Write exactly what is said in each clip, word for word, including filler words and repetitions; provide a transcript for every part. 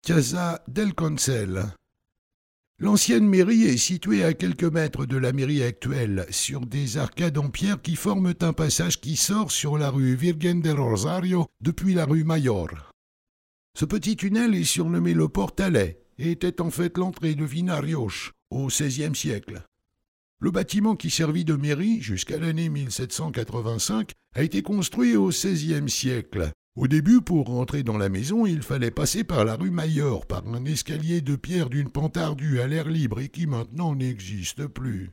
Casa del Consell. L'ancienne mairie est située à quelques mètres de la mairie actuelle, sur des arcades en pierre qui forment un passage qui sort sur la rue Virgen del Rosario depuis la rue Mayor. Ce petit tunnel est surnommé le Portalet et était en fait l'entrée de Vinarioche au seizième siècle. Le bâtiment qui servit de mairie jusqu'à l'année mille sept cent quatre-vingt-cinq a été construit au seizième siècle. Au début, pour rentrer dans la maison, il fallait passer par la rue Mayor, par un escalier de pierre d'une pente ardue à l'air libre et qui maintenant n'existe plus.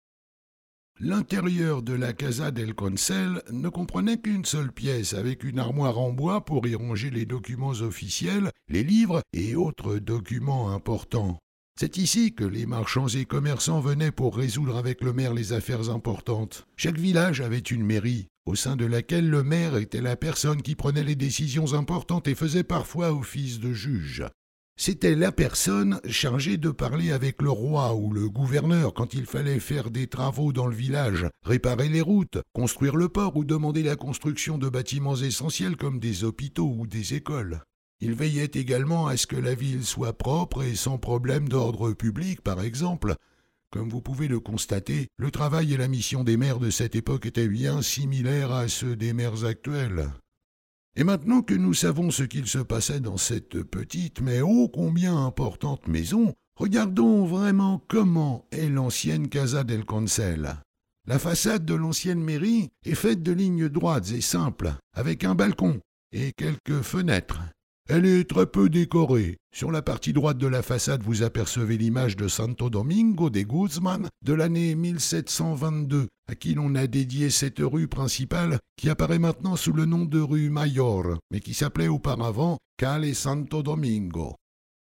L'intérieur de la Casa del Consell ne comprenait qu'une seule pièce, avec une armoire en bois pour y ranger les documents officiels, les livres et autres documents importants. C'est ici que les marchands et commerçants venaient pour résoudre avec le maire les affaires importantes. Chaque village avait une mairie, au sein de laquelle le maire était la personne qui prenait les décisions importantes et faisait parfois office de juge. C'était la personne chargée de parler avec le roi ou le gouverneur quand il fallait faire des travaux dans le village, réparer les routes, construire le port ou demander la construction de bâtiments essentiels comme des hôpitaux ou des écoles. Il veillait également à ce que la ville soit propre et sans problème d'ordre public, par exemple. Comme vous pouvez le constater, le travail et la mission des maires de cette époque étaient bien similaires à ceux des maires actuels. Et maintenant que nous savons ce qu'il se passait dans cette petite mais ô combien importante maison, regardons vraiment comment est l'ancienne Casa del Consell. La façade de l'ancienne mairie est faite de lignes droites et simples, avec un balcon et quelques fenêtres. Elle est très peu décorée. Sur la partie droite de la façade, vous apercevez l'image de Santo Domingo de Guzman de l'année mille sept cent vingt-deux, à qui l'on a dédié cette rue principale qui apparaît maintenant sous le nom de rue Mayor, mais qui s'appelait auparavant Calle Santo Domingo.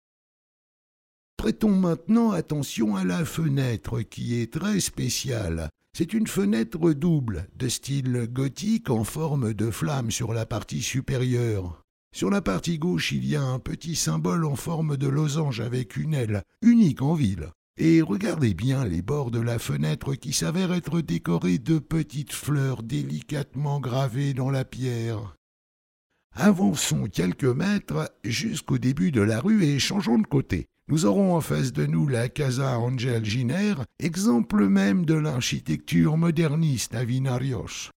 Prêtons maintenant attention à la fenêtre qui est très spéciale. C'est une fenêtre double, de style gothique en forme de flamme sur la partie supérieure. Sur la partie gauche, il y a un petit symbole en forme de losange avec une aile, unique en ville. Et regardez bien les bords de la fenêtre qui s'avèrent être décorés de petites fleurs délicatement gravées dans la pierre. Avançons quelques mètres jusqu'au début de la rue et changeons de côté. Nous aurons en face de nous la Casa Angel Giner, exemple même de l'architecture moderniste à Vinarioche.